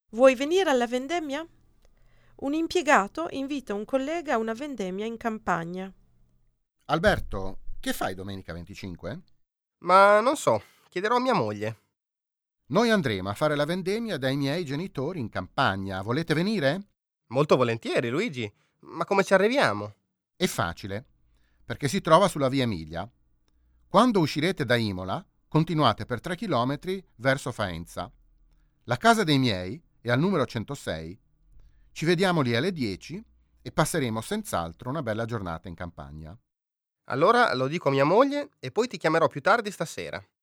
Vuoi venire alla vendemmia? Un impiegato invita un collega a una vendemmia in campagna. Alberto, che fai domenica 25? Ma non so, chiederò a mia moglie. Noi andremo a fare la vendemmia dai miei genitori in campagna. Volete venire? Molto volentieri, Luigi. Ma come ci arriviamo? È facile, perché si trova sulla via Emilia. Quando uscirete da Imola, continuate per 3 chilometri verso Faenza. La casa dei miei è al numero 106. Ci vediamo lì alle 10 e passeremo senz'altro una bella giornata in campagna. Allora lo dico a mia moglie e poi ti chiamerò più tardi stasera.